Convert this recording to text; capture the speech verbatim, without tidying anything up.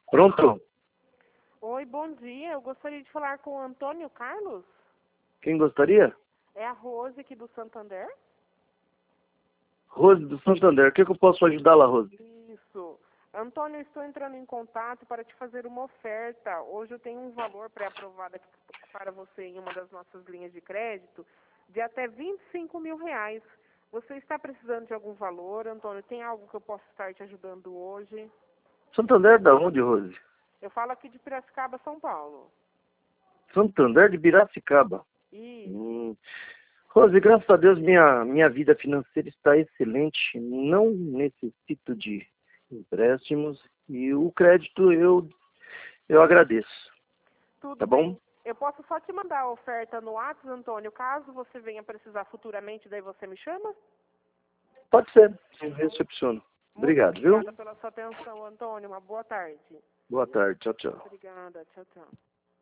Pronto? Oi, bom dia. Eu gostaria de falar com o Antônio Carlos. Quem gostaria? É a Rose aqui do Santander? Rose do Santander. O que, que eu posso ajudá-la, Rose? Isso. Antônio, eu estou entrando em contato para te fazer uma oferta. Hoje eu tenho um valor pré-aprovado aqui para você em uma das nossas linhas de crédito de até vinte e cinco mil reais. Você está precisando de algum valor, Antônio? Tem algo que eu possa estar te ajudando hoje? Santander da onde, Rose? Eu falo aqui de Piracicaba, São Paulo. Santander de Piracicaba. Isso. Hum. Rose, graças a Deus minha, minha vida financeira está excelente. Não necessito de empréstimos e o crédito eu, eu agradeço. Tudo Tá bem. bom? Eu posso só te mandar a oferta no WhatsApp, Antônio, caso você venha precisar futuramente, daí você me chama? Pode ser. Eu recepciono. Muito Obrigado, viu? obrigada pela sua atenção, Antônio. Uma boa tarde. Boa tarde. Tchau, tchau. Obrigada. Tchau, tchau.